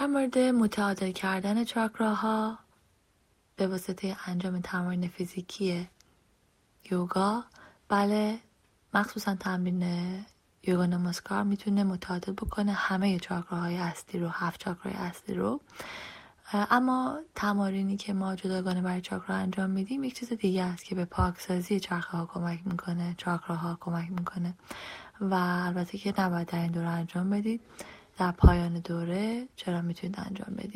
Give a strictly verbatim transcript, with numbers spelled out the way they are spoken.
در مورد متعادل کردن چاکراها به واسطه انجام تمرین فیزیکی یوگا، بله، مخصوصا تمرین یوگا نماسکار میتونه متعادل بکنه همه چاکراهای اصلی رو، هفت چاکرای اصلی رو. اما تمارینی که ما جداگانه برای چاکرا انجام میدیم یک چیز دیگه است که به پاکسازی چاکراها کمک میکنه، چاکراها کمک میکنه و البته که نباید در این دوره انجام بدید. در پایان دوره چرا میتونید انجام بدید.